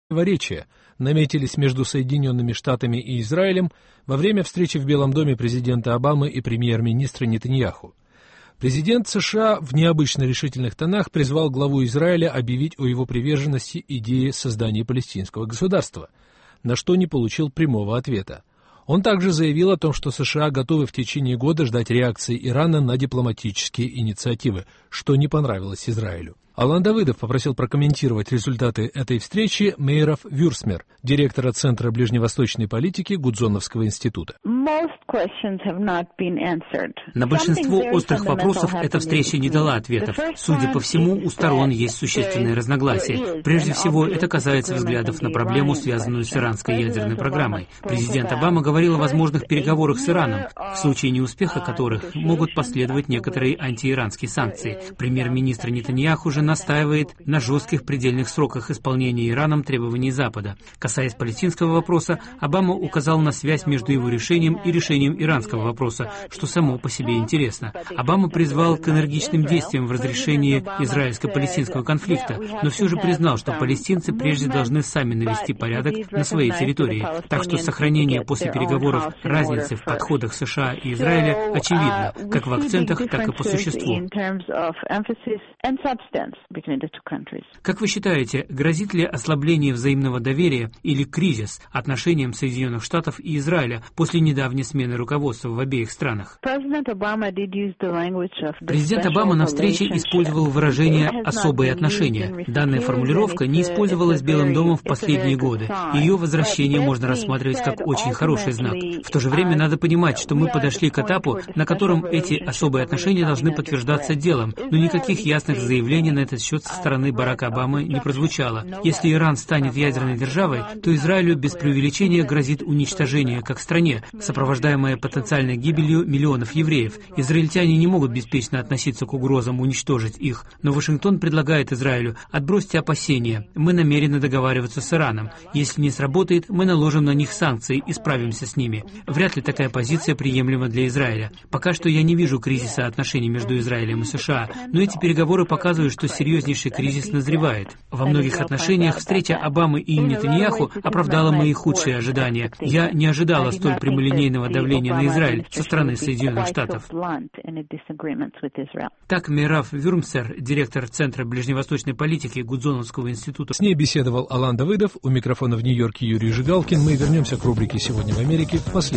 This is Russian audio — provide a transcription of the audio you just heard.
противоречия наметились между Соединенными Штатами и Израилем во время встречи в Белом доме президента Обамы и премьер-министра Нетаньяху. Президент США в необычно решительных тонах призвал главу Израиля объявить о его приверженности идее создания палестинского государства, на что не получил прямого ответа. Он также заявил о том, что США готовы в течение года ждать реакции Ирана на дипломатические инициативы, что не понравилось Израилю. Алан Давыдов попросил прокомментировать результаты этой встречи Мейраф Вюрсмер, директора Центра ближневосточной политики Гудзоновского института. На большинство острых вопросов эта встреча не дала ответов. Судя по всему, у сторон есть существенные разногласия. Прежде всего, это касается взглядов на проблему, связанную с иранской ядерной программой. Президент Обама говорил о возможных переговорах с Ираном, в случае неуспеха которых могут последовать некоторые антииранские санкции. Премьер-министр Нетаньяху же настаивает на жестких предельных сроках исполнения Ираном требований Запада. Касаясь палестинского вопроса, Обама указал на связь между его решением и решением иранского вопроса, что само по себе интересно. Обама призвал к энергичным действиям в разрешении израильско-палестинского конфликта, но все же признал, что палестинцы прежде должны сами навести порядок на своей территории. Так что сохранение после переговоров разницы в подходах США и Израиля очевидно, как в акцентах, так и по существу. Как вы считаете, грозит ли ослабление взаимного доверия или кризис отношениям Соединенных Штатов и Израиля после недавней смены руководства в обеих странах? Президент Обама на встрече использовал выражение «особые отношения». Данная формулировка не использовалась Белым домом в последние годы. Ее возвращение можно рассматривать как очень хороший знак. В то же время надо понимать, что мы подошли к этапу, на котором эти особые отношения должны подтверждаться делом, но никаких ясных заявлений на этот счет со стороны Барака Обамы не прозвучало. Если Иран станет ядерной державой, то Израилю без преувеличения грозит уничтожение как стране, сопровождаемое потенциальной гибелью миллионов евреев. Израильтяне не могут беспечно относиться к угрозам уничтожить их, но Вашингтон предлагает Израилю: отбросьте опасения, мы намерены договариваться с Ираном. Если не сработает, мы наложим на них санкции и справимся с ними. Вряд ли такая позиция приемлема для Израиля. Пока что я не вижу кризиса отношений между Израилем и США, но эти переговоры показывают, что серьезнейший кризис назревает. Во многих отношениях встреча Обамы и Нетаньяху оправдала мои худшие ожидания. Я не ожидала столь прямолинейного давления на Израиль со стороны Соединенных Штатов. Так Мейраф Вюрсмер, директор Центра ближневосточной политики Гудзоновского института. С ней беседовал Алан Давыдов. У микрофона в Нью-Йорке Юрий Жигалкин. Мы вернемся к рубрике «Сегодня в Америке» в последний.